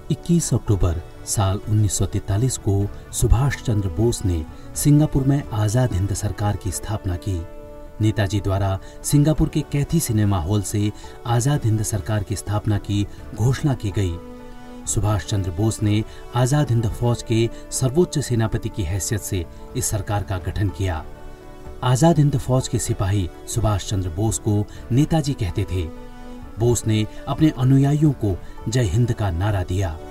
21 अक्टूबर साल 1943 को सुभाष चंद्र बोस ने सिंगापुर में आजाद हिंद सरकार की स्थापना की। नेताजी द्वारा सिंगापुर के कैथी सिनेमा हॉल से आजाद हिंद सरकार की स्थापना की घोषणा की गई। सुभाष चंद्र बोस ने आजाद हिंद फौज के सर्वोच्च सेनापति की हैसियत से इस सरकार का गठन किया। आजाद हिंद फौज के सिपाही सुभाष चंद्र बोस को नेताजी कहते थे। बोस ने अपने अनुयायियों को जय हिंद का नारा दिया।